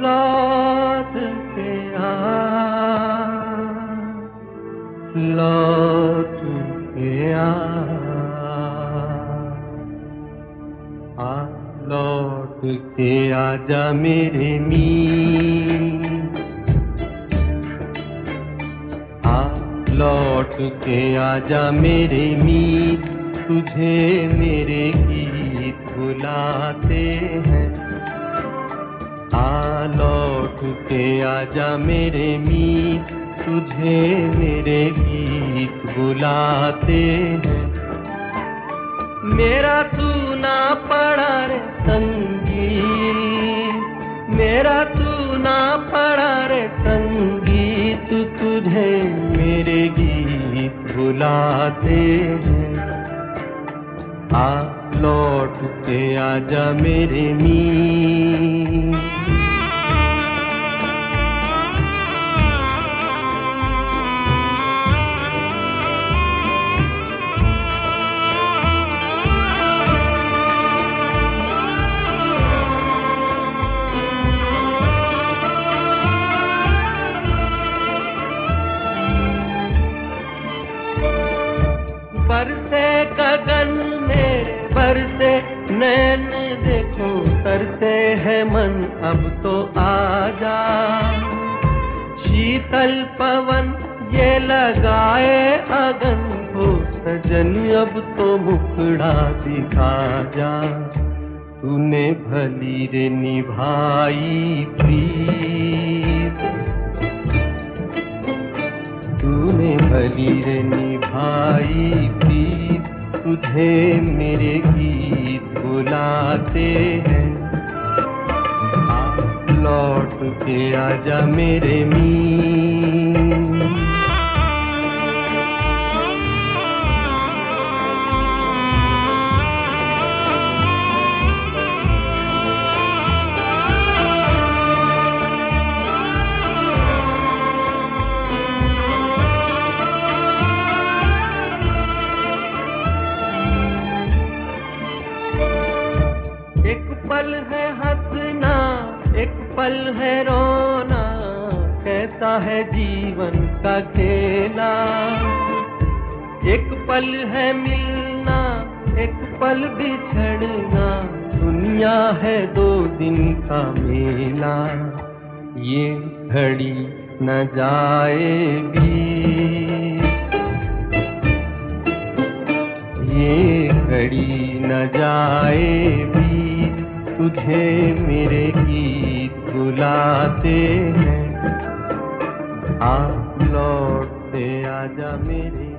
लौट के आ, लौट के आ, लौट के आजा मेरे मीत, लौट के आजा मेरे मीत, तुझे मेरे गीत बुलाते हैं। लौट के आजा मेरे मीत, तुझे मेरे गीत बुलाते हैं। मेरा तू ना पड़ा रे संगीत, मेरा तू ना पड़ा रे संगीत, तुझे मेरे गीत बुलाते हैं। लौट के आजा मेरे मीत। बरसे गगन मेरे बरसे नैन, देखो तरसे है मन अब तो आजा। शीतल पवन ये लगाए अगन को, सजन अब तो मुखड़ा दिखा जा। तूने भली रे निभाई प्रीत, तूने भली रे निभाई प्रीत, तुझे मेरे गीत बुलाते हैं। लौट के आजा मेरे मीत। एक पल है हंसना, एक पल है रोना, कैसा है जीवन का खेला। एक पल है मिलना, एक पल बिछड़ना, दुनिया है दो दिन का मेला। ये घड़ी न जाएगी, ये घड़ी न जाएगी, तुझे मेरे गीत बुलाते हैं। लौट के आजा मेरे